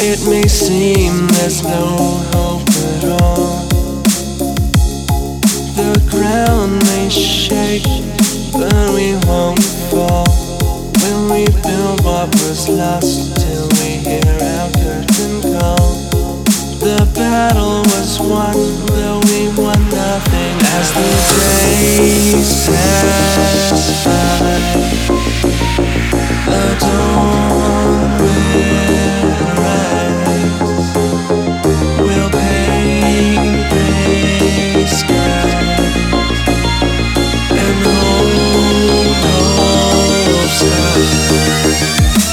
It may seem there's no hope at all. The ground may shake, but we won't fall. We'll rebuild what was lost till we hear our curtain call. The battle was won, though we won nothing. As the days pass by, the dawn will rise. We'll paint gray skies and hold hope's high.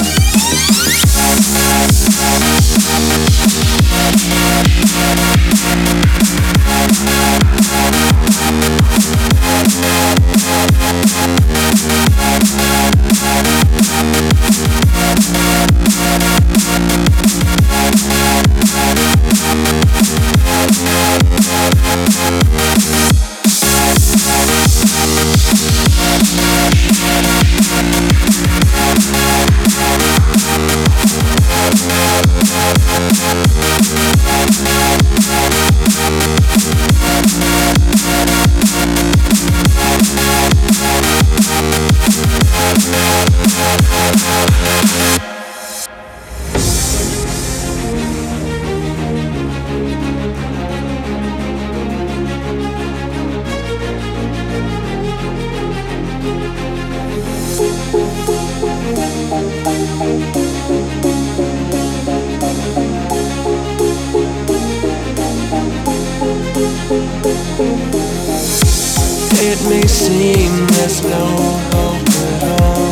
It may seem there's no hope at all.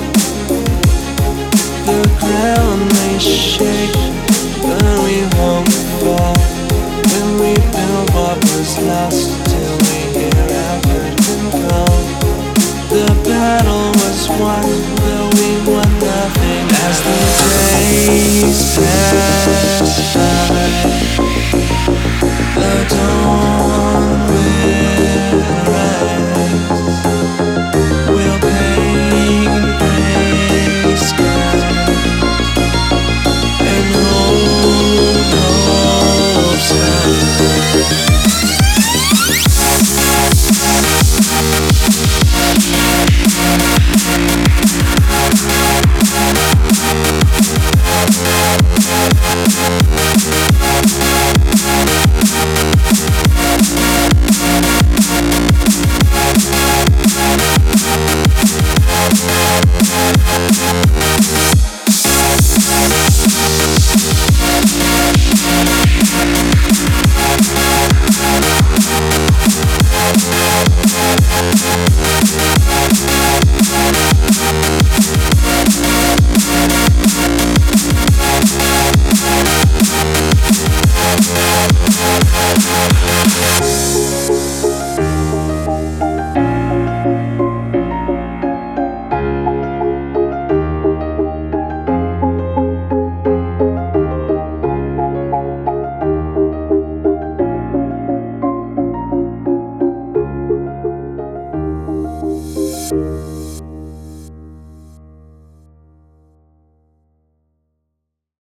The ground may shake, but we won't fall. We'll rebuild what was lost till we hear our curtain call. The battle was won, though we won nothing. As the days pass by, the dawn will rise. We'll paint gray skies and hold hope's high.